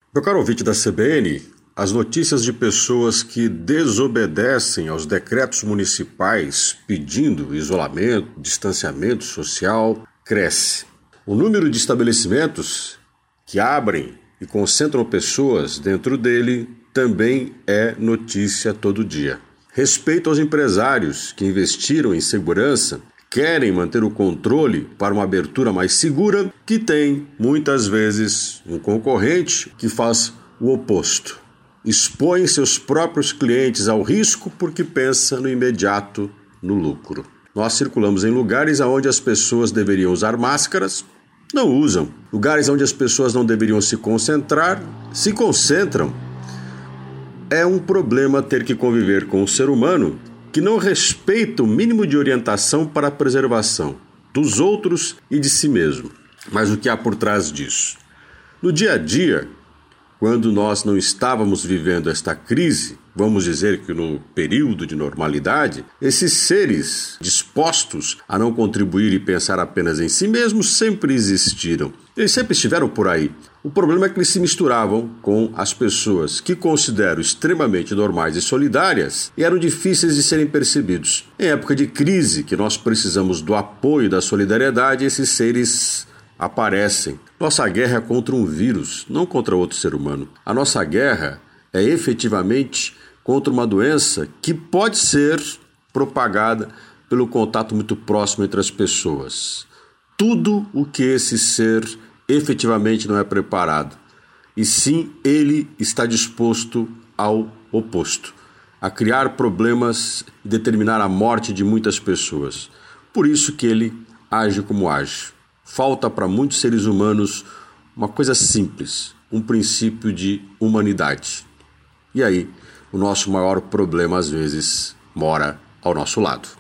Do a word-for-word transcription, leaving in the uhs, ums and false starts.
Meu caro ouvinte da C B N, as notícias de pessoas que desobedecem aos decretos municipais pedindo isolamento, distanciamento social, cresce. O número de estabelecimentos que abrem e concentram pessoas dentro dele também é notícia todo dia. Respeito aos empresários que investiram em segurança, querem manter o controle para uma abertura mais segura, que tem, muitas vezes, um concorrente que faz o oposto. Expõe seus próprios clientes ao risco porque pensa no imediato, no lucro. Nós circulamos em lugares onde as pessoas deveriam usar máscaras, não usam. Lugares onde as pessoas não deveriam se concentrar, se concentram. É um problema ter que conviver com um ser humano que não respeita o mínimo de orientação para a preservação dos outros e de si mesmo. Mas o que há por trás disso? No dia a dia, quando nós não estávamos vivendo esta crise, vamos dizer que no período de normalidade, esses seres dispostos a não contribuir e pensar apenas em si mesmos sempre existiram. Eles sempre estiveram por aí. O problema é que eles se misturavam com as pessoas que considero extremamente normais e solidárias e eram difíceis de serem percebidos. Em época de crise, que nós precisamos do apoio e da solidariedade, esses seres aparecem. Nossa guerra é contra um vírus, não contra outro ser humano. A nossa guerra é efetivamente contra uma doença que pode ser propagada pelo contato muito próximo entre as pessoas. Tudo o que esse ser efetivamente não é preparado, e sim ele está disposto ao oposto, a criar problemas e determinar a morte de muitas pessoas. Por isso que ele age como age. Falta para muitos seres humanos uma coisa simples, um princípio de humanidade. E aí, o nosso maior problema às vezes mora ao nosso lado.